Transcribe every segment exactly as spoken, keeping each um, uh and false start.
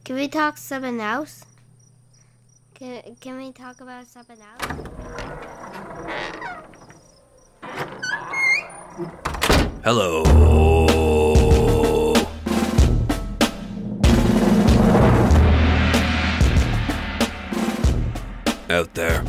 Can we talk something else? Can, can we talk about something else? Hello. Out there.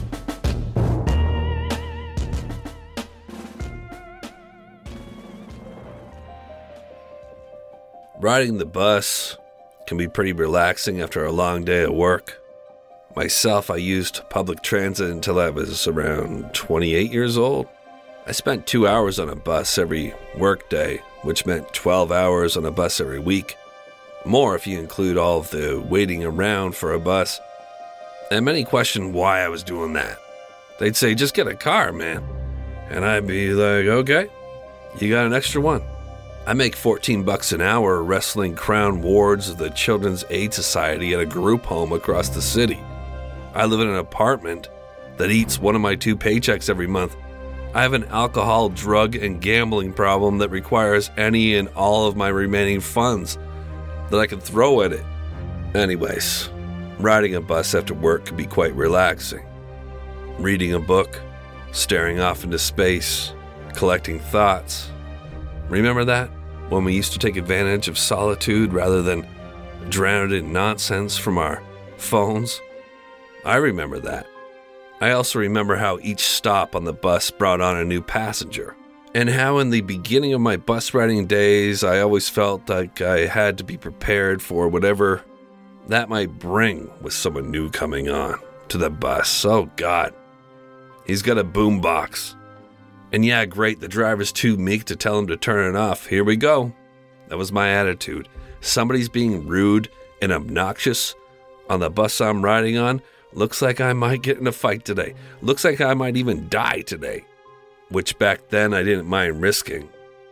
Riding the bus can be pretty relaxing after a long day at work. Myself, I used public transit until I was around twenty-eight years old. I spent two hours on a bus every work day, which meant twelve hours on a bus every week. More if you include all of the waiting around for a bus. And many questioned why I was doing that. They'd say, just get a car, man. And I'd be like, okay, you got an extra one. I make fourteen bucks an hour wrestling crown wards of the Children's Aid Society at a group home across the city. I live in an apartment that eats one of my two paychecks every month. I have an alcohol, drug, and gambling problem that requires any and all of my remaining funds that I can throw at it. Anyways, riding a bus after work can be quite relaxing. Reading a book, staring off into space, collecting thoughts. Remember that? When we used to take advantage of solitude rather than drown it in nonsense from our phones? I remember that. I also remember how each stop on the bus brought on a new passenger, and how in the beginning of my bus riding days, I always felt like I had to be prepared for whatever that might bring with someone new coming on to the bus. Oh God, he's got a boombox. And yeah, great, the driver's too meek to tell him to turn it off. Here we go. That was my attitude. Somebody's being rude and obnoxious on the bus I'm riding on. Looks like I might get in a fight today. Looks like I might even die today. Which back then I didn't mind risking.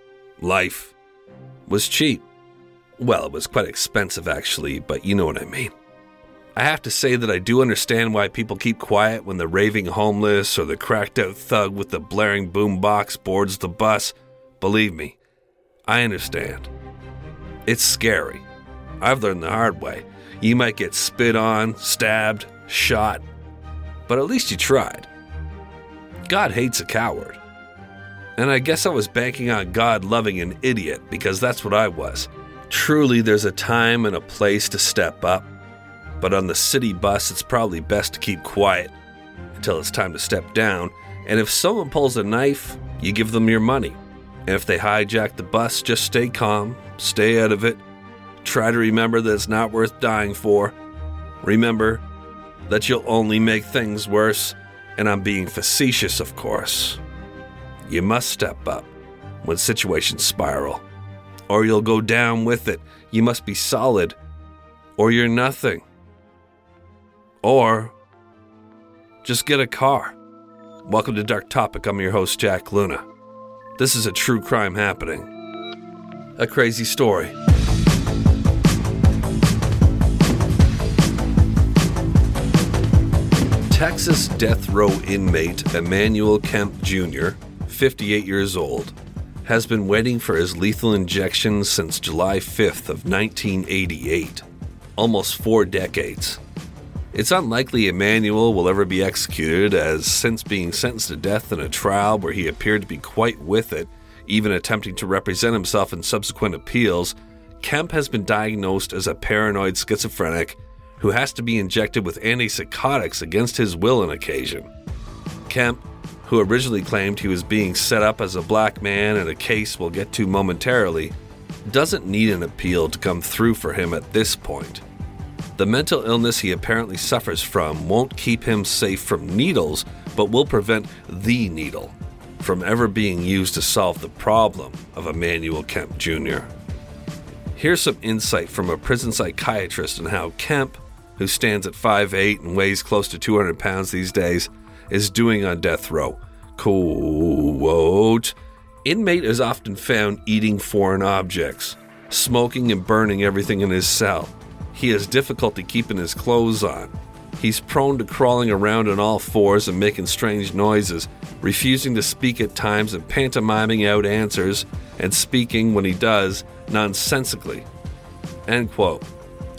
Life was cheap. Well, it was quite expensive actually, but you know what I mean. I have to say that I do understand why people keep quiet when the raving homeless or the cracked out thug with the blaring boombox boards the bus. Believe me, I understand. It's scary. I've learned the hard way. You might get spit on, stabbed, shot, but at least you tried. God hates a coward. And I guess I was banking on God loving an idiot, because that's what I was. Truly, there's a time and a place to step up, but on the city bus, it's probably best to keep quiet until it's time to step down. And if someone pulls a knife, you give them your money. And if they hijack the bus, just stay calm, stay out of it. Try to remember that it's not worth dying for. Remember that you'll only make things worse, and I'm being facetious, of course. You must step up when situations spiral, or you'll go down with it. You must be solid, or you're nothing. Or just get a car. Welcome to Dark Topic. I'm your host, Jack Luna. This is a true crime happening. A crazy story. Texas death row inmate Emmanuel Kemp Junior, fifty-eight years old, has been waiting for his lethal injection since July fifth of nineteen eighty-eight, almost four decades. It's unlikely Emmanuel will ever be executed, as since being sentenced to death in a trial where he appeared to be quite with it, even attempting to represent himself in subsequent appeals, Kemp has been diagnosed as a paranoid schizophrenic who has to be injected with antipsychotics against his will on occasion. Kemp, who originally claimed he was being set up as a black man in a case we'll get to momentarily, doesn't need an appeal to come through for him at this point. The mental illness he apparently suffers from won't keep him safe from needles, but will prevent the needle from ever being used to solve the problem of Emmanuel Kemp Junior Here's some insight from a prison psychiatrist on how Kemp, who stands at five eight and weighs close to two hundred pounds these days, is doing on death row. Quote, inmate is often found eating foreign objects, smoking and burning everything in his cell. He has difficulty keeping his clothes on. He's prone to crawling around on all fours and making strange noises, refusing to speak at times and pantomiming out answers, and speaking, when he does, nonsensically. End quote.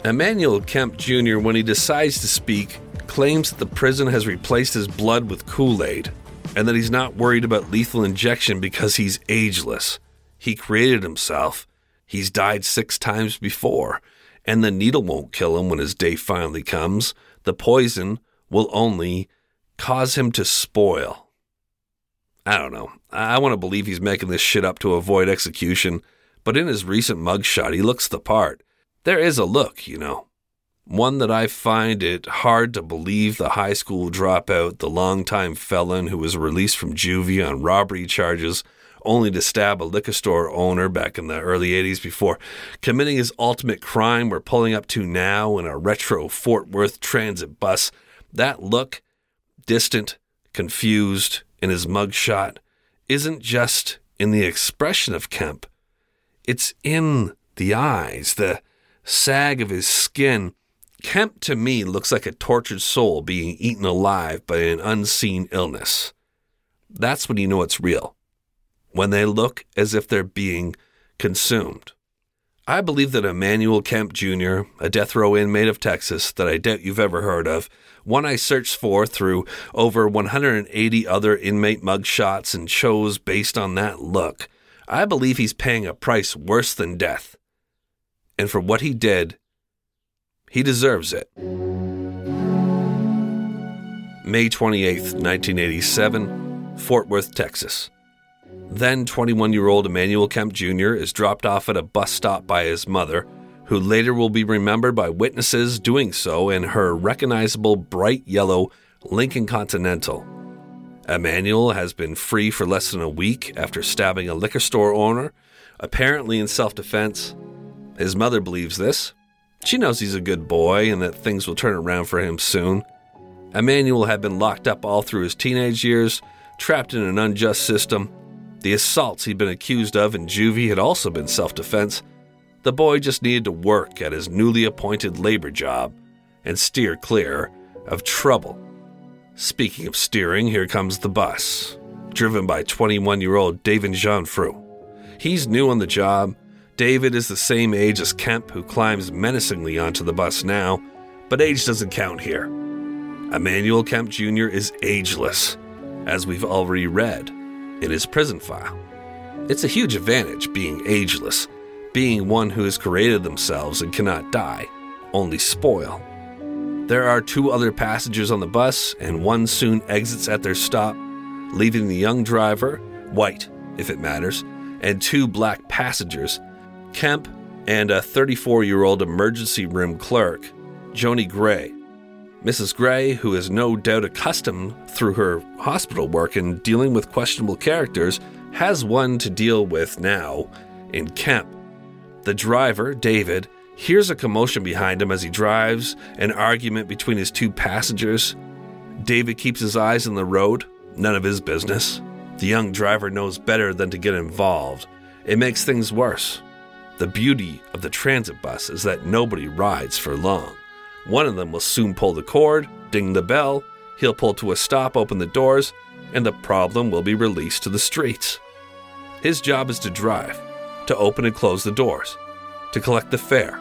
Emmanuel Kemp Junior, when he decides to speak, claims that the prison has replaced his blood with Kool-Aid, and that he's not worried about lethal injection because he's ageless. He created himself. He's died six times before, and the needle won't kill him when his day finally comes. The poison will only cause him to spoil. I don't know. I want to believe he's making this shit up to avoid execution, but in his recent mugshot, he looks the part. There is a look, you know. One that I find it hard to believe the high school dropout, the longtime felon who was released from juvie on robbery charges, only to stab a liquor store owner back in the early eighties before committing his ultimate crime we're pulling up to now in a retro Fort Worth transit bus. That look, distant, confused, in his mugshot, isn't just in the expression of Kemp. It's in the eyes, the sag of his skin. Kemp, to me, looks like a tortured soul being eaten alive by an unseen illness. That's when you know it's real. When they look as if they're being consumed. I believe that Emmanuel Kemp Junior, a death row inmate of Texas that I doubt you've ever heard of, one I searched for through over one hundred eighty other inmate mugshots and chose based on that look, I believe he's paying a price worse than death. And for what he did, he deserves it. May twenty-eighth, nineteen eighty-seven, Fort Worth, Texas. Then twenty-one-year-old Emmanuel Kemp Junior is dropped off at a bus stop by his mother, who later will be remembered by witnesses doing so in her recognizable bright yellow Lincoln Continental. Emmanuel has been free for less than a week after stabbing a liquor store owner, apparently in self-defense. His mother believes this. She knows he's a good boy and that things will turn around for him soon. Emmanuel had been locked up all through his teenage years, trapped in an unjust system. The assaults he'd been accused of in juvie had also been self-defense. The boy just needed to work at his newly appointed labor job and steer clear of trouble. Speaking of steering, here comes the bus, driven by twenty-one-year-old David Jeanfrew. He's new on the job. David is the same age as Kemp, who climbs menacingly onto the bus now, but age doesn't count here. Emmanuel Kemp Junior is ageless, as we've already read in his prison file. It's a huge advantage being ageless, being one who has created themselves and cannot die, only spoil. There are two other passengers on the bus, and one soon exits at their stop, leaving the young driver, white if it matters, and two black passengers, Kemp and a thirty-four-year-old emergency room clerk, Joni Gray. Missus Gray, who is no doubt accustomed through her hospital work in dealing with questionable characters, has one to deal with now in Kemp. The driver, David, hears a commotion behind him as he drives, an argument between his two passengers. David keeps his eyes on the road, none of his business. The young driver knows better than to get involved. It makes things worse. The beauty of the transit bus is that nobody rides for long. One of them will soon pull the cord, ding the bell, he'll pull to a stop, open the doors, and the problem will be released to the streets. His job is to drive, to open and close the doors, to collect the fare.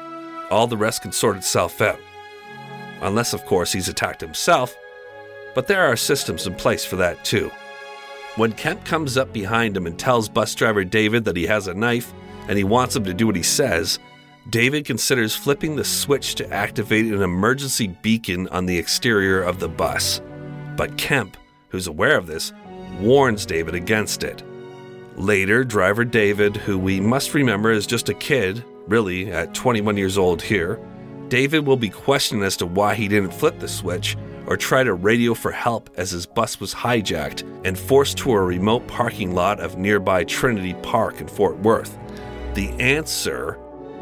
All the rest can sort itself out. Unless, of course, he's attacked himself, but there are systems in place for that too. When Kemp comes up behind him and tells bus driver David that he has a knife and he wants him to do what he says, David considers flipping the switch to activate an emergency beacon on the exterior of the bus. But Kemp, who's aware of this, warns David against it. Later, driver David, who we must remember is just a kid, really, at twenty-one years old here, David will be questioned as to why he didn't flip the switch or try to radio for help as his bus was hijacked and forced to a remote parking lot of nearby Trinity Park in Fort Worth. The answer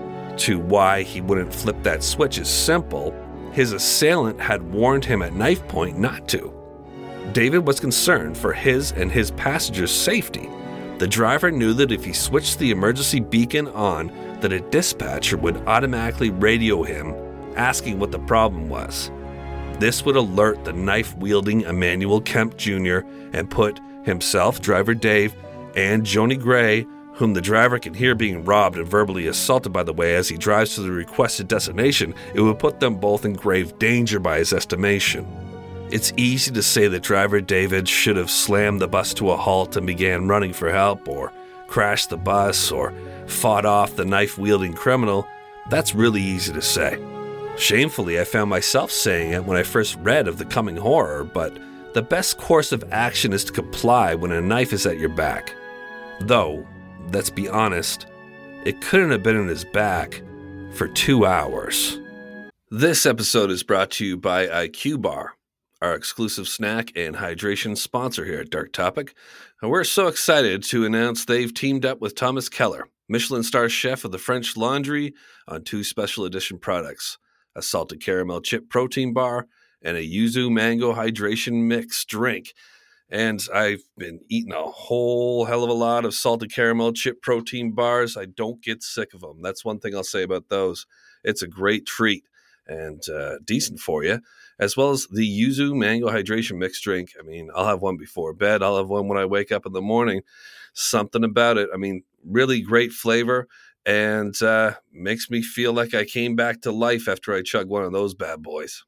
to why he wouldn't flip that switch is simple. His assailant had warned him at knife point not to. David was concerned for his and his passengers' safety. The driver knew that if he switched the emergency beacon on, that a dispatcher would automatically radio him, asking what the problem was. This would alert the knife-wielding Emmanuel Kemp Junior and put himself, driver Dave, and Joni Gray, whom the driver can hear being robbed and verbally assaulted by the way as he drives to the requested destination, it would put them both in grave danger by his estimation. It's easy to say that driver David should have slammed the bus to a halt and began running for help, or crashed the bus, or fought off the knife-wielding criminal. That's really easy to say. Shamefully, I found myself saying it when I first read of the coming horror, but the best course of action is to comply when a knife is at your back. Though, let's be honest, it couldn't have been in his back for two hours. This episode is brought to you by I Q Bar, our exclusive snack and hydration sponsor here at Dark Topic. And we're so excited to announce they've teamed up with Thomas Keller, Michelin star chef of the French Laundry, on two special edition products, a salted caramel chip protein bar and a yuzu mango hydration mix drink. And I've been eating a whole hell of a lot of salted caramel chip protein bars. I don't get sick of them. That's one thing I'll say about those. It's a great treat and uh, decent for you, as well as the yuzu mango hydration mix drink. I mean, I'll have one before bed. I'll have one when I wake up in the morning. Something about it. I mean, really great flavor and uh, makes me feel like I came back to life after I chug one of those bad boys.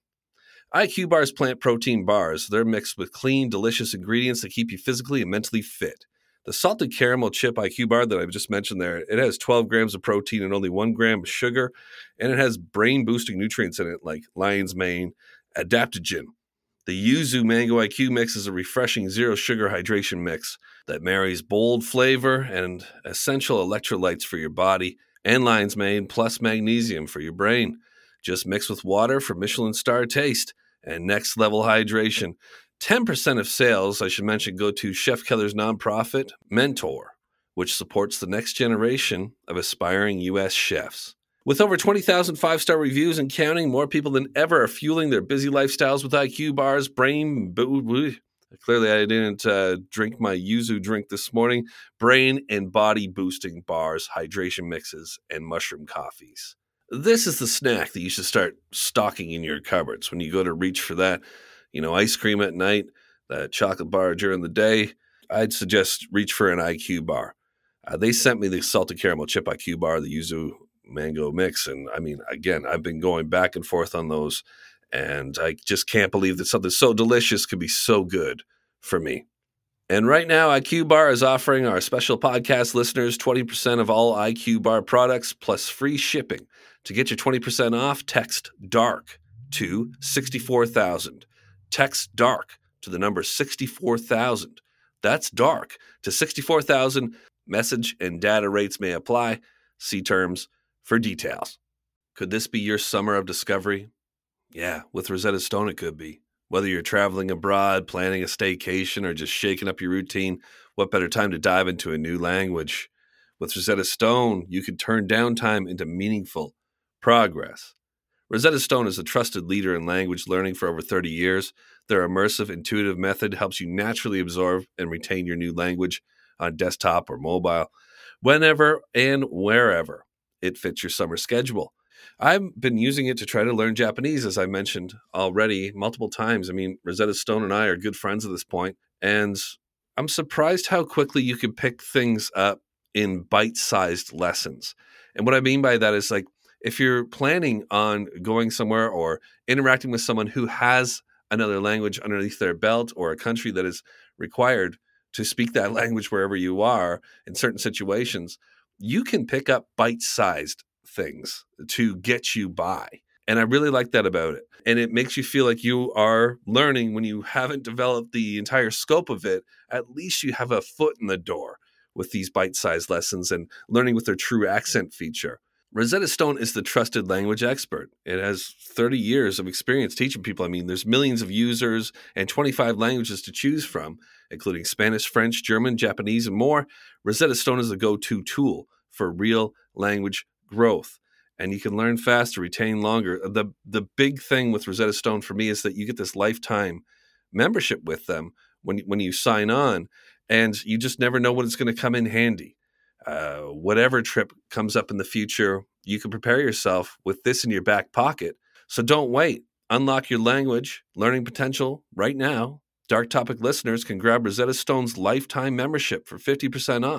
I Q Bar's plant protein bars. They're mixed with clean, delicious ingredients that keep you physically and mentally fit. The salted caramel chip I Q Bar that I've just mentioned there, it has twelve grams of protein and only one gram of sugar, and it has brain-boosting nutrients in it like lion's mane, adaptogen. The Yuzu Mango I Q Mix is a refreshing zero-sugar hydration mix that marries bold flavor and essential electrolytes for your body, and lion's mane plus magnesium for your brain. Just mix with water for Michelin star taste and next-level hydration. ten percent of sales, I should mention, go to Chef Keller's nonprofit, Mentor, which supports the next generation of aspiring U S chefs. With over twenty thousand five-star reviews and counting, more people than ever are fueling their busy lifestyles with I Q Bars, brain... Bo- Clearly, I didn't uh, drink my yuzu drink this morning. Brain and body-boosting bars, hydration mixes, and mushroom coffees. This is the snack that you should start stocking in your cupboards when you go to reach for that, you know, ice cream at night, that chocolate bar during the day. I'd suggest reach for an I Q Bar. Uh, they sent me the salted caramel chip I Q Bar, the yuzu mango mix, and I mean, again, I've been going back and forth on those, and I just can't believe that something so delicious could be so good for me. And right now, I Q Bar is offering our special podcast listeners twenty percent of all I Q Bar products plus free shipping. To get your twenty percent off, text DARK to sixty-four thousand. Text DARK to the number sixty-four thousand. That's DARK to sixty-four thousand. Message and data rates may apply. See terms for details. Could this be your summer of discovery? Yeah, with Rosetta Stone it could be. Whether you're traveling abroad, planning a staycation, or just shaking up your routine, what better time to dive into a new language? With Rosetta Stone, you can turn downtime into meaningful progress. Rosetta Stone is a trusted leader in language learning for over thirty years. Their immersive, intuitive method helps you naturally absorb and retain your new language on desktop or mobile, whenever and wherever it fits your summer schedule. I've been using it to try to learn Japanese, as I mentioned already multiple times. I mean, Rosetta Stone and I are good friends at this point, and I'm surprised how quickly you can pick things up in bite-sized lessons. And what I mean by that is, like, if you're planning on going somewhere or interacting with someone who has another language underneath their belt, or a country that is required to speak that language wherever you are in certain situations, you can pick up bite-sized things to get you by. And I really like that about it. And it makes you feel like you are learning when you haven't developed the entire scope of it. At least you have a foot in the door with these bite-sized lessons and learning with their true accent feature. Rosetta Stone is the trusted language expert. It has thirty years of experience teaching people. I mean, there's millions of users and twenty-five languages to choose from, including Spanish, French, German, Japanese, and more. Rosetta Stone is the go-to tool for real language growth, and you can learn faster, retain longer. The the big thing with Rosetta Stone for me is that you get this lifetime membership with them when, when you sign on, and you just never know when it's going to come in handy. Uh, whatever trip comes up in the future, you can prepare yourself with this in your back pocket. So don't wait. Unlock your language learning potential right now. Dark Topic listeners can grab Rosetta Stone's lifetime membership for fifty percent off.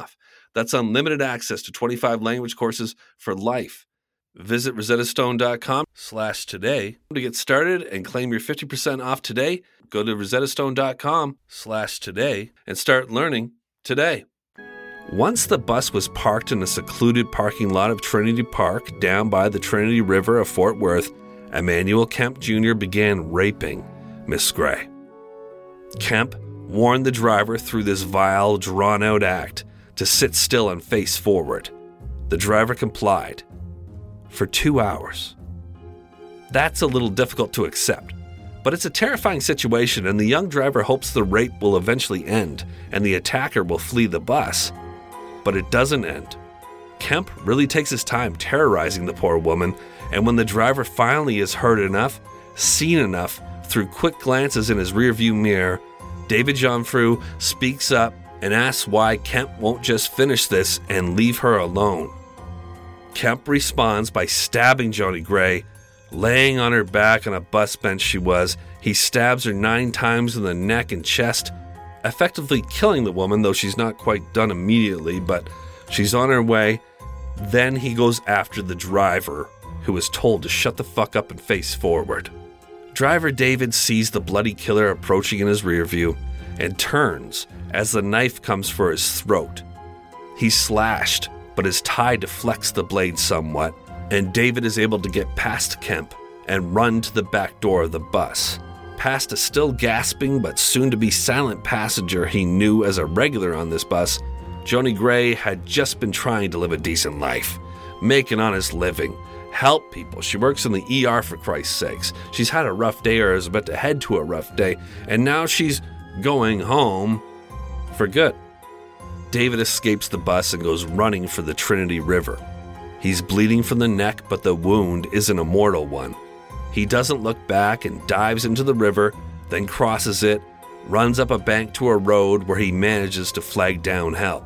That's unlimited access to twenty-five language courses for life. Visit rosettastone.com slash today to get started and claim your fifty percent off today. Go to rosettastone.com slash today and start learning today. Once the bus was parked in a secluded parking lot of Trinity Park down by the Trinity River of Fort Worth, Emmanuel Kemp Junior began raping Miss Gray. Kemp warned the driver through this vile, drawn-out act to sit still and face forward. The driver complied. For two hours. That's a little difficult to accept, but it's a terrifying situation, and the young driver hopes the rape will eventually end and the attacker will flee the bus. But it doesn't end. Kemp really takes his time terrorizing the poor woman, and when the driver finally is heard enough, seen enough through quick glances in his rearview mirror, David Jonfrew speaks up and asks why Kemp won't just finish this and leave her alone. Kemp responds by stabbing Joni Gray. Laying on her back on a bus bench she was, he stabs her nine times in the neck and chest, effectively killing the woman, though she's not quite done immediately, but she's on her way. Then he goes after the driver, who is told to shut the fuck up and face forward. Driver David sees the bloody killer approaching in his rearview and turns as the knife comes for his throat. He's slashed, but his tie deflects the blade somewhat, and David is able to get past Kemp and run to the back door of the bus. Past a still gasping but soon-to-be silent passenger he knew as a regular on this bus, Joni Gray had just been trying to live a decent life, make an honest living, help people. She works in the E R for Christ's sakes. She's had a rough day or is about to head to a rough day, and now she's going home for good. David escapes the bus and goes running for the Trinity River. He's bleeding from the neck, but the wound is an immortal one. He doesn't look back and dives into the river, then crosses it, runs up a bank to a road where he manages to flag down help.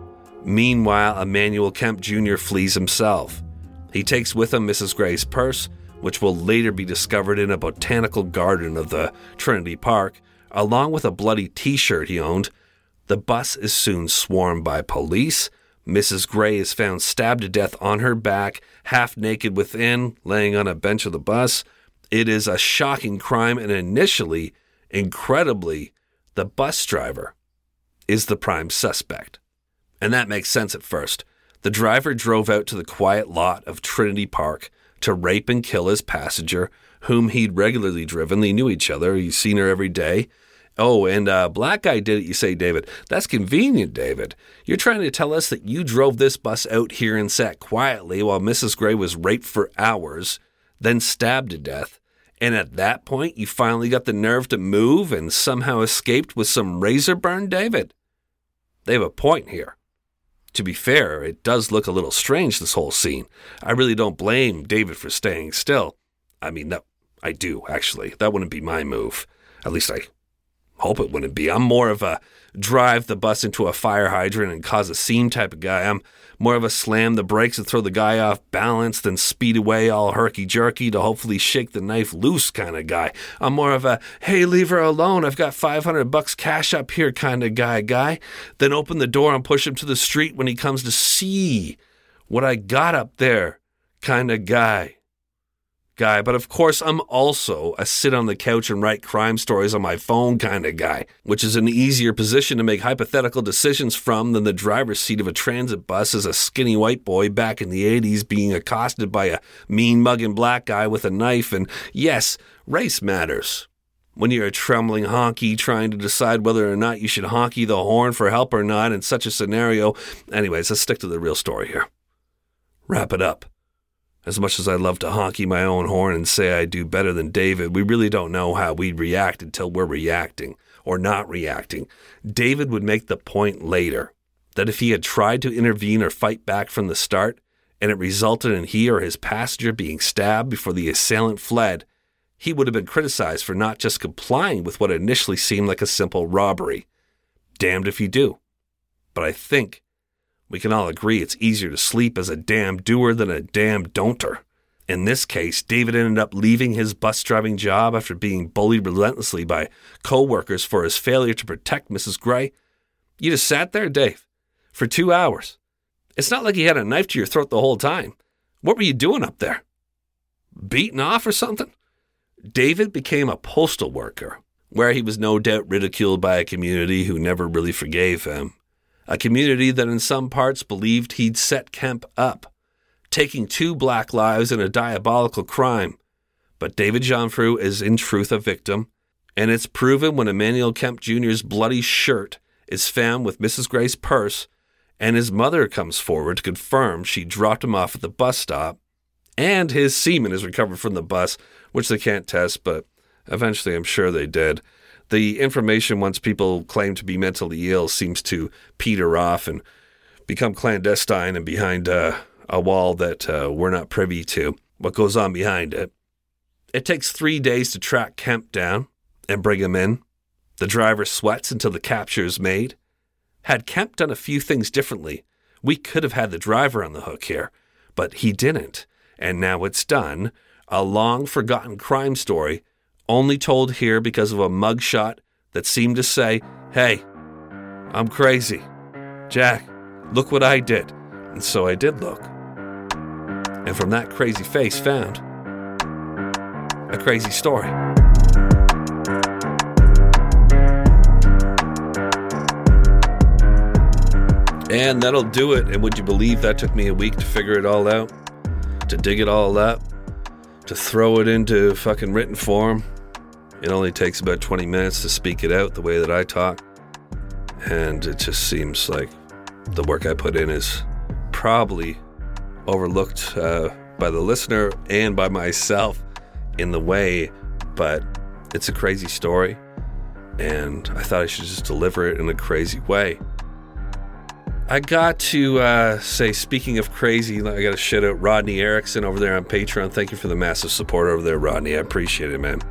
Meanwhile, Emmanuel Kemp Junior flees himself. He takes with him Missus Gray's purse, which will later be discovered in a botanical garden of the Trinity Park, along with a bloody t-shirt he owned. The bus is soon swarmed by police. Missus Gray is found stabbed to death on her back, half naked within, laying on a bench of the bus. It is a shocking crime, and initially, incredibly, the bus driver is the prime suspect. And that makes sense at first. The driver drove out to the quiet lot of Trinity Park to rape and kill his passenger, whom he'd regularly driven. They knew each other. He's seen her every day. Oh, and a black guy did it, you say, David. That's convenient, David. You're trying to tell us that you drove this bus out here and sat quietly while Missus Gray was raped for hours, then stabbed to death, and at that point you finally got the nerve to move and somehow escaped with some razor burn, David? They have a point here. To be fair, it does look a little strange, this whole scene. I really don't blame David for staying still. I mean, that I do, actually. That wouldn't be my move. At least I hope it wouldn't be. I'm more of a drive the bus into a fire hydrant and cause a scene type of guy. I'm more of a slam the brakes and throw the guy off balance, then speed away all herky-jerky to hopefully shake the knife loose kind of guy. I'm more of a, hey, leave her alone, I've got five hundred bucks cash up here kind of guy, guy. Then open the door and push him to the street when he comes to see what I got up there kind of guy. Guy, but of course I'm also a sit on the couch and write crime stories on my phone kind of guy, which is an easier position to make hypothetical decisions from than the driver's seat of a transit bus as a skinny white boy back in the eighties being accosted by a mean mugging black guy with a knife. And yes, race matters. When you're a trembling honky trying to decide whether or not you should honky the horn for help or not in such a scenario. Anyways, let's stick to the real story here. Wrap it up. As much as I love to honky my own horn and say I do better than David, we really don't know how we'd react until we're reacting, or not reacting. David would make the point later that if he had tried to intervene or fight back from the start, and it resulted in he or his passenger being stabbed before the assailant fled, he would have been criticized for not just complying with what initially seemed like a simple robbery. Damned if you do. But I think we can all agree it's easier to sleep as a damn doer than a damn don'ter. In this case, David ended up leaving his bus driving job after being bullied relentlessly by co-workers for his failure to protect Missus Gray. You just sat there, Dave, for two hours. It's not like he had a knife to your throat the whole time. What were you doing up there? Beaten off or something? David became a postal worker, where he was no doubt ridiculed by a community who never really forgave him. A community that in some parts believed he'd set Kemp up, taking two black lives in a diabolical crime. But David Jonfrew is in truth a victim, and it's proven when Emmanuel Kemp Junior's bloody shirt is found with Missus Gray's purse, and his mother comes forward to confirm she dropped him off at the bus stop, and his semen is recovered from the bus, which they can't test, but eventually I'm sure they did. The information, once people claim to be mentally ill, seems to peter off and become clandestine and behind uh, a wall that uh, we're not privy to what goes on behind it. It takes three days to track Kemp down and bring him in. The driver sweats until the capture is made. Had Kemp done a few things differently, we could have had the driver on the hook here, but he didn't. And now it's done. A long-forgotten crime story, only told here because of a mugshot that seemed to say, hey, I'm crazy. Jack, look what I did. And so I did look. And from that crazy face found a crazy story. And that'll do it. And would you believe that took me a week to figure it all out? To dig it all up? To throw it into fucking written form? It only takes about twenty minutes to speak it out the way that I talk. And it just seems like the work I put in is probably overlooked uh, by the listener and by myself in the way, but it's a crazy story, and I thought I should just deliver it in a crazy way. I got to uh, say, speaking of crazy, I got to shout out Rodney Erickson over there on Patreon. Thank you for the massive support over there, Rodney. I appreciate it, man.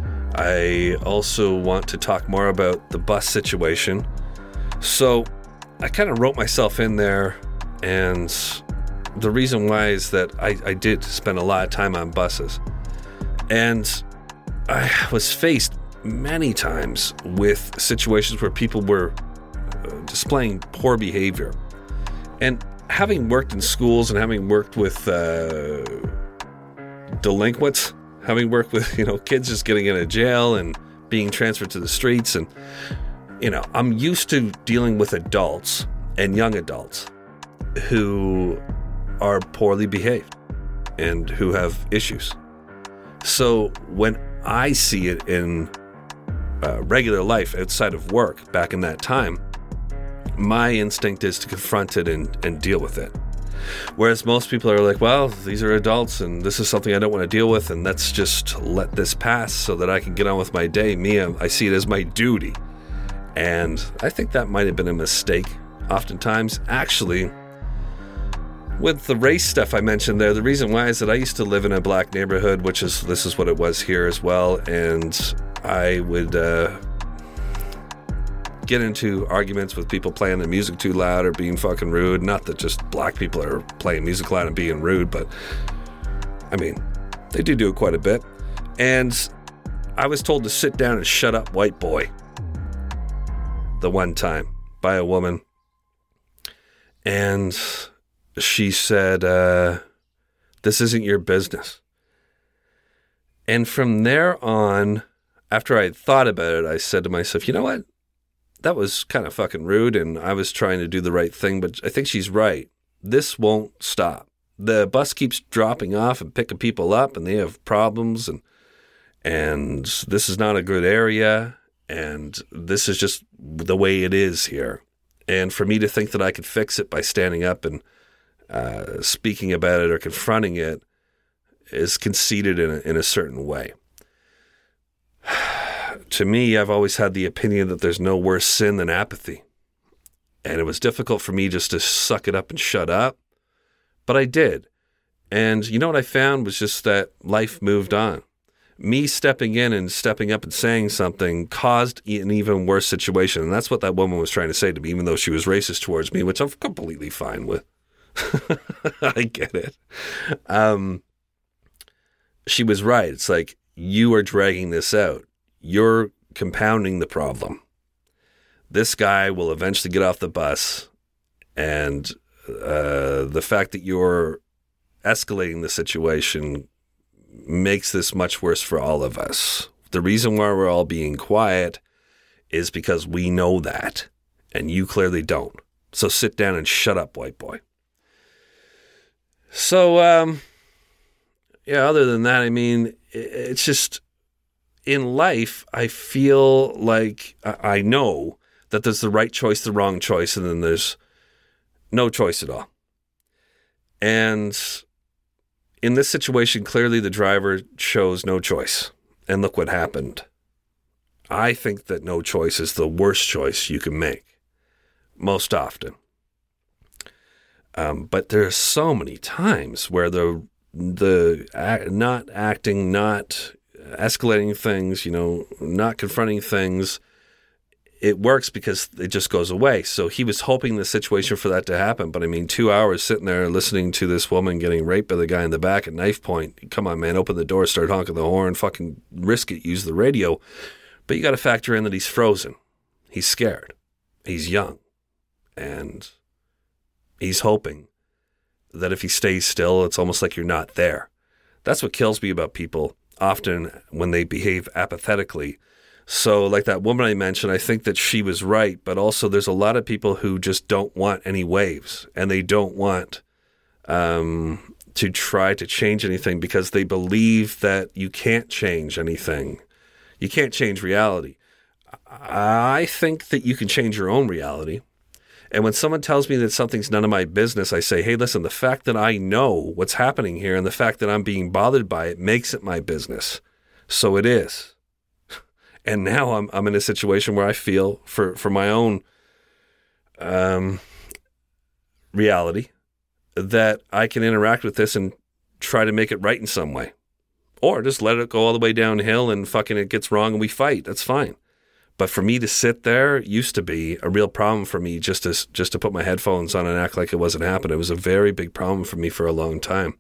I also want to talk more about the bus situation. So I kind of wrote myself in there, and the reason why is that I, I did spend a lot of time on buses. And I was faced many times with situations where people were displaying poor behavior. And having worked in schools and having worked with uh, delinquents, having worked with, you know, kids just getting out of jail and being transferred to the streets, and, you know, I'm used to dealing with adults and young adults who are poorly behaved and who have issues. So when I see it in uh, regular life outside of work back in that time, my instinct is to confront it and, and deal with it. Whereas most people are like, well, these are adults and this is something I don't want to deal with, and let's just let this pass so that I can get on with my day. Me, I see it as my duty. And I think that might have been a mistake oftentimes. Actually, with the race stuff I mentioned there, the reason why is that I used to live in a black neighborhood, which is, this is what it was here as well, and I would uh, get into arguments with people playing the music too loud or being fucking rude. Not that just black people are playing music loud and being rude, but I mean, they do do it quite a bit. And I was told to sit down and shut up, white boy, the one time by a woman. And she said, uh, this isn't your business. And from there on, after I had thought about it, I said to myself, you know what? That was kind of fucking rude, and I was trying to do the right thing, but I think she's right. This won't stop. The bus keeps dropping off and picking people up, and they have problems, and and this is not a good area, and this is just the way it is here. And for me to think that I could fix it by standing up and uh, speaking about it or confronting it is conceited in a, in a certain way. To me, I've always had the opinion that there's no worse sin than apathy. And it was difficult for me just to suck it up and shut up. But I did. And you know what I found was just that life moved on. Me stepping in and stepping up and saying something caused an even worse situation. And that's what that woman was trying to say to me, even though she was racist towards me, which I'm completely fine with. I get it. Um, she was right. It's like, you are dragging this out. You're compounding the problem. This guy will eventually get off the bus And uh, the fact that you're escalating the situation makes this much worse for all of us. The reason why we're all being quiet is because we know that, and you clearly don't. So sit down and shut up, white boy. So, um, yeah, other than that, I mean, it's just, in life, I feel like I know that there's the right choice, the wrong choice, and then there's no choice at all. And in this situation, clearly the driver chose no choice. And look what happened. I think that no choice is the worst choice you can make, most often. Um, but there are so many times where the the act, not acting, not escalating things, you know, not confronting things, it works because it just goes away. So he was hoping the situation for that to happen. But I mean, two hours sitting there listening to this woman getting raped by the guy in the back at knife point. Come on, man, open the door, start honking the horn, fucking risk it, use the radio. But you got to factor in that he's frozen. He's scared. He's young. And he's hoping that if he stays still, it's almost like you're not there. That's what kills me about people often when they behave apathetically. So like that woman I mentioned, I think that she was right, but also there's a lot of people who just don't want any waves, and they don't want um, to try to change anything because they believe that you can't change anything. You can't change reality. I think that you can change your own reality. And when someone tells me that something's none of my business, I say, hey, listen, the fact that I know what's happening here and the fact that I'm being bothered by it makes it my business. So it is. And now I'm I'm in a situation where I feel for, for my own um, reality that I can interact with this and try to make it right in some way. Or just let it go all the way downhill and fucking it gets wrong and we fight. That's fine. But for me to sit there used to be a real problem for me just to, just to put my headphones on and act like it wasn't happening. It was a very big problem for me for a long time.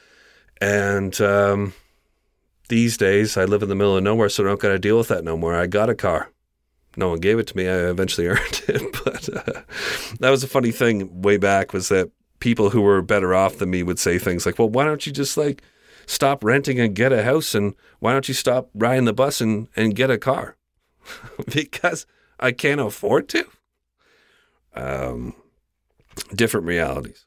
And um, these days, I live in the middle of nowhere, so I don't got to deal with that no more. I got a car. No one gave it to me. I eventually earned it. But uh, that was a funny thing way back, was that people who were better off than me would say things like, well, why don't you just like stop renting and get a house? And why don't you stop riding the bus and, and get a car? Because I can't afford to. Um, different realities.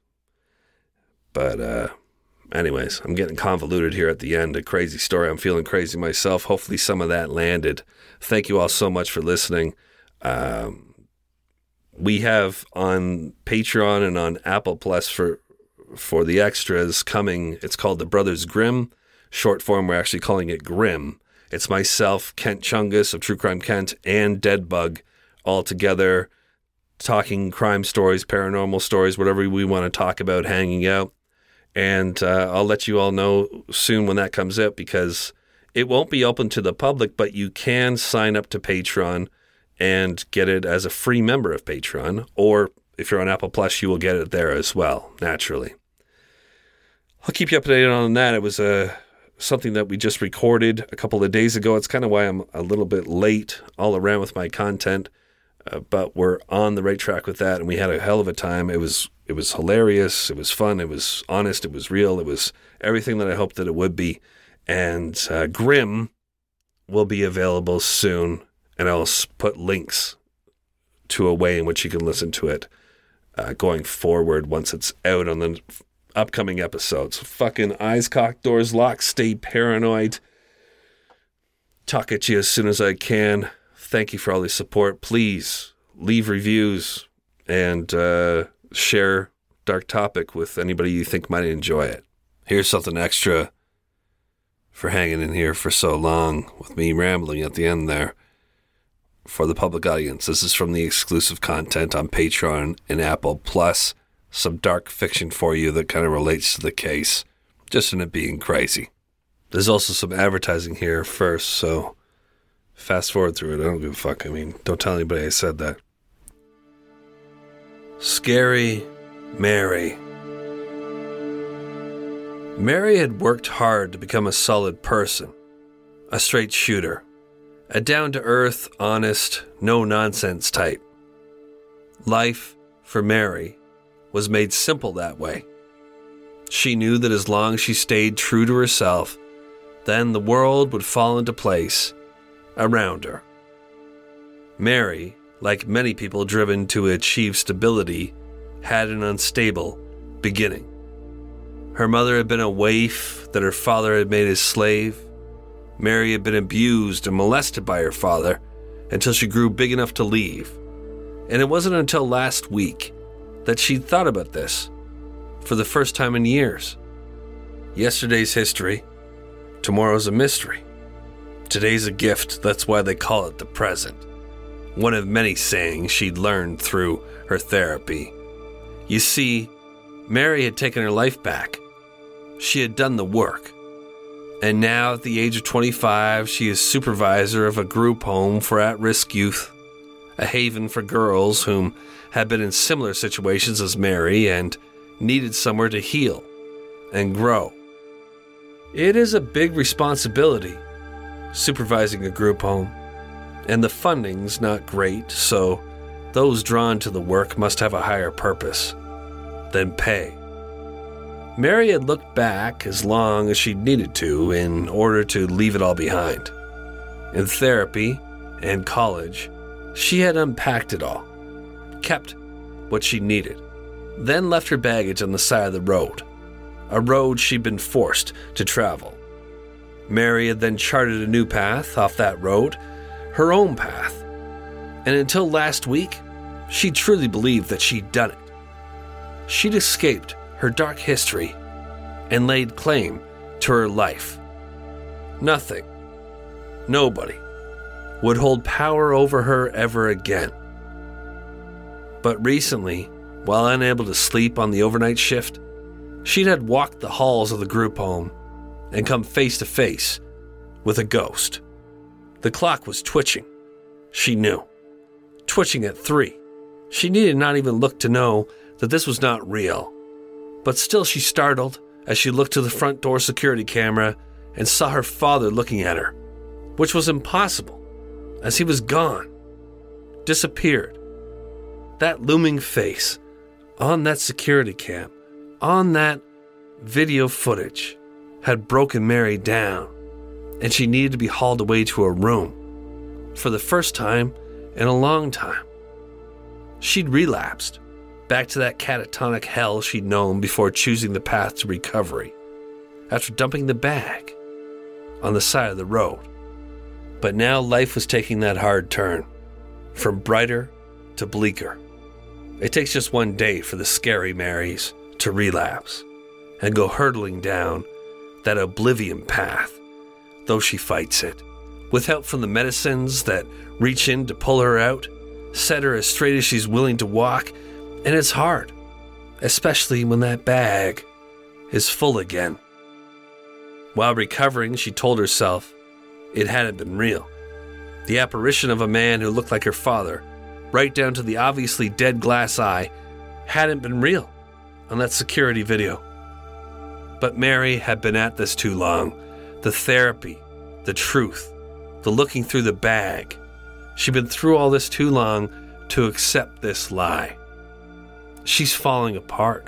But uh, anyways, I'm getting convoluted here at the end. A crazy story. I'm feeling crazy myself. Hopefully some of that landed. Thank you all so much for listening. Um, we have on Patreon and on Apple Plus for for the extras coming. It's called The Brothers Grimm. Short form, we're actually calling it Grimm. It's myself, Kent Chungus of True Crime Kent, and Deadbug all together talking crime stories, paranormal stories, whatever we want to talk about, hanging out. And uh, I'll let you all know soon when that comes out, because it won't be open to the public, but you can sign up to Patreon and get it as a free member of Patreon. Or if you're on Apple Plus, you will get it there as well, naturally. I'll keep you updated on that. It was a... something that we just recorded a couple of days ago. It's kind of why I'm a little bit late all around with my content, uh, but we're on the right track with that, and we had a hell of a time. It was it was hilarious. It was fun. It was honest. It was real. It was everything that I hoped that it would be. And uh, Grimm will be available soon, and I'll put links to a way in which you can listen to it uh, going forward once it's out on the upcoming episodes. Fucking eyes cocked, doors locked, stay paranoid. Talk at you as soon as I can. Thank you for all the support. Please leave reviews and uh, share Dark Topic with anybody you think might enjoy it. Here's something extra for hanging in here for so long with me rambling at the end there for the public audience. This is from the exclusive content on Patreon and Apple Plus. Some dark fiction for you that kind of relates to the case, just in it being crazy. There's also some advertising here first, so fast forward through it. I don't give a fuck. I mean, don't tell anybody I said that. Scary Mary. Mary had worked hard to become a solid person, a straight shooter, a down-to-earth, honest, no-nonsense type. Life, for Mary, was made simple that way. She knew that as long as she stayed true to herself, then the world would fall into place around her. Mary, like many people driven to achieve stability, had an unstable beginning. Her mother had been a waif that her father had made his slave. Mary had been abused and molested by her father until she grew big enough to leave. And it wasn't until last week that she'd thought about this for the first time in years. Yesterday's history, tomorrow's a mystery. Today's a gift, that's why they call it the present. One of many sayings she'd learned through her therapy. You see, Mary had taken her life back. She had done the work. And now, at the age of twenty-five, she is supervisor of a group home for at-risk youth, a haven for girls whom had been in similar situations as Mary and needed somewhere to heal and grow. It is a big responsibility, supervising a group home, and the funding's not great, so those drawn to the work must have a higher purpose than pay. Mary had looked back as long as she needed to in order to leave it all behind. In therapy and college, she had unpacked it all, kept what she needed, then left her baggage on the side of the road, a road she'd been forced to travel. Mary had then charted a new path off that road, her own path, and until last week, she truly believed that she'd done it. She'd escaped her dark history and laid claim to her life. Nothing, nobody, would hold power over her ever again. But recently, while unable to sleep on the overnight shift, she had walked the halls of the group home and come face to face with a ghost. The clock was twitching. She knew. Twitching at three. She needed not even look to know that this was not real. But still she startled as she looked to the front door security camera and saw her father looking at her, which was impossible, as he was gone, disappeared. That looming face, on that security cam, on that video footage, had broken Mary down, and she needed to be hauled away to a room. For the first time in a long time, she'd relapsed back to that catatonic hell she'd known before choosing the path to recovery, after dumping the bag on the side of the road. But now life was taking that hard turn, from brighter to bleaker. It takes just one day for the scary Marys to relapse and go hurtling down that oblivion path, though she fights it, with help from the medicines that reach in to pull her out, set her as straight as she's willing to walk. And it's hard, especially when that bag is full again. While recovering, she told herself it hadn't been real. The apparition of a man who looked like her father, right down to the obviously dead glass eye, hadn't been real on that security video. But Mary had been at this too long. The therapy, the truth, the looking through the bag. She'd been through all this too long to accept this lie. She's falling apart.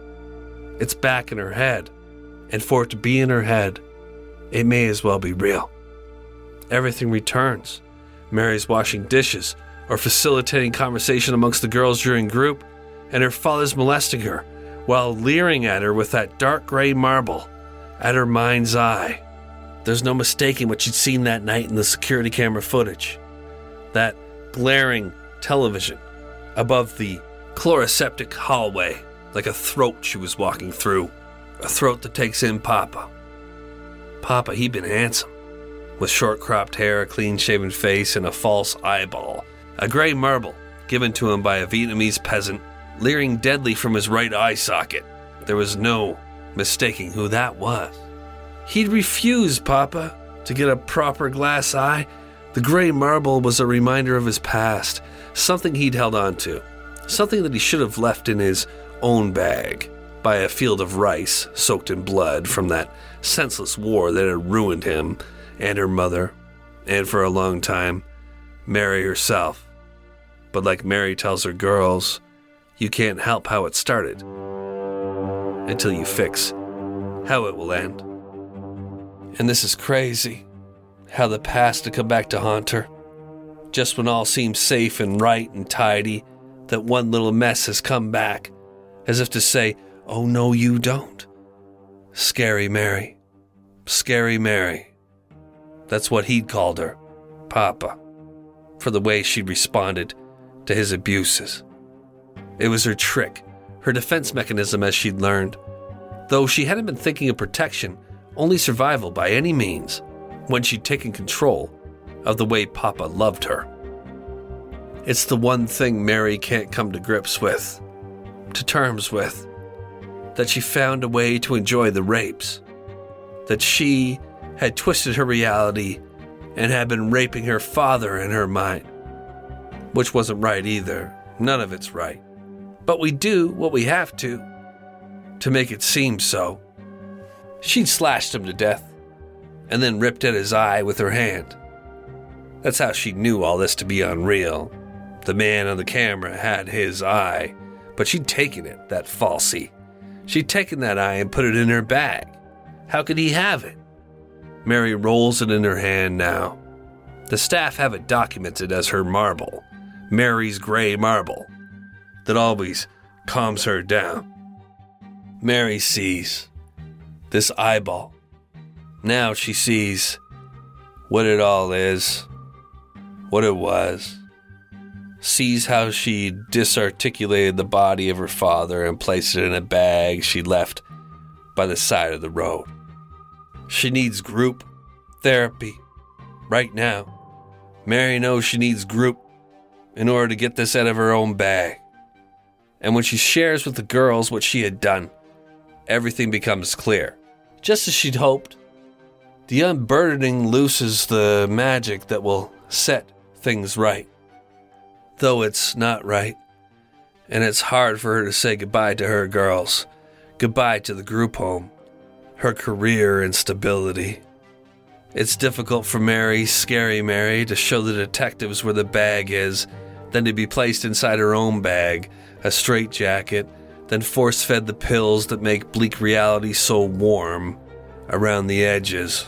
It's back in her head, and for it to be in her head, it may as well be real. Everything returns. Mary's washing dishes or facilitating conversation amongst the girls during group, and her father's molesting her while leering at her with that dark gray marble at her mind's eye. There's no mistaking what she'd seen that night in the security camera footage. That glaring television above the chloroseptic hallway, like a throat she was walking through. A throat that takes in Papa. Papa, he'd been handsome, with short cropped hair, a clean-shaven face, and a false eyeball. A gray marble given to him by a Vietnamese peasant, leering deadly from his right eye socket. There was no mistaking who that was. He'd refused, Papa, to get a proper glass eye. The gray marble was a reminder of his past, something he'd held on to. Something that he should have left in his own bag by a field of rice soaked in blood from that senseless war that had ruined him and her mother, and for a long time, Mary herself. But like Mary tells her girls, You can't help how it started until you fix how it will end. And this is crazy, how the past to come back to haunt her. Just when all seems safe and right and tidy, that one little mess has come back, as if to say, oh no you don't. Scary Mary. Scary Mary. That's what he'd called her, Papa, for the way she'd responded to his abuses. It was her trick, her defense mechanism as she'd learned. Though she hadn't been thinking of protection, only survival by any means, when she'd taken control of the way Papa loved her. It's the one thing Mary can't come to grips with, to terms with, that she found a way to enjoy the rapes, that she had twisted her reality and had been raping her father in her mind, which wasn't right either. None of it's right. But we do what we have to, to make it seem so. She'd slashed him to death, and then ripped at his eye with her hand. That's how she knew all this to be unreal. The man on the camera had his eye, but she'd taken it, that falsie. She'd taken that eye and put it in her bag. How could he have it? Mary rolls it in her hand now. The staff have it documented as her marble, Mary's gray marble, that always calms her down. Mary sees this eyeball. Now she sees what it all is, what it was. Sees how she disarticulated the body of her father and placed it in a bag she left by the side of the road. She needs group therapy right now. Mary knows she needs group in order to get this out of her own bag. And when she shares with the girls what she had done, everything becomes clear. Just as she'd hoped, the unburdening looses the magic that will set things right. Though it's not right, and it's hard for her to say goodbye to her girls, goodbye to the group home, her career and stability. It's difficult for Mary, Scary Mary, to show the detectives where the bag is, then to be placed inside her own bag, a straitjacket, then force-fed the pills that make bleak reality so warm around the edges.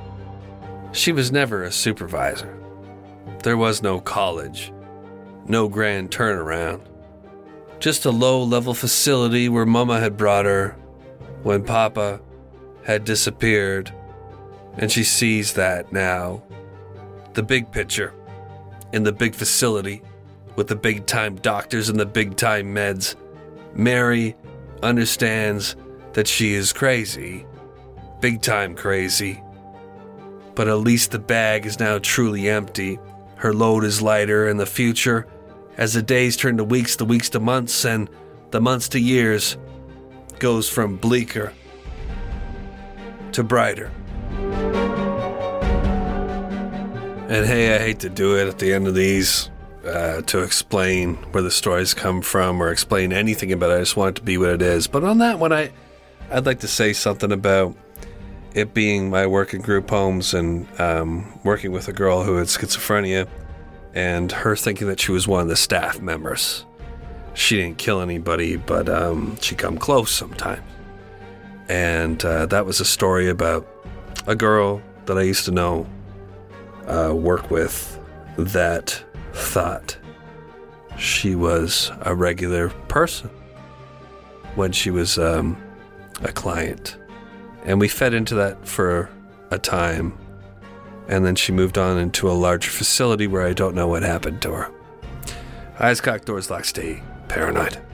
She was never a supervisor. There was no college. No grand turnaround. Just a low-level facility where Mama had brought her when Papa had disappeared. And she sees that now. The big picture. In the big facility. With the big-time doctors and the big-time meds. Mary understands that she is crazy. Big-time crazy. But at least the bag is now truly empty. Her load is lighter in the future, as the days turn to weeks, the weeks to months, and the months to years, goes from bleaker to brighter. And hey, I hate to do it at the end of these, uh, to explain where the stories come from or explain anything about it. I just want it to be what it is. But on that one, I, I'd like to say something about it being my work in group homes and um, working with a girl who had schizophrenia and her thinking that she was one of the staff members. She didn't kill anybody, but um, she come close sometimes. And uh, that was a story about a girl that I used to know, uh, work with, that thought she was a regular person when she was um, a client. And we fed into that for a time. And then she moved on into a larger facility where I don't know what happened to her. Eyes cocked, doors locked, stay paranoid.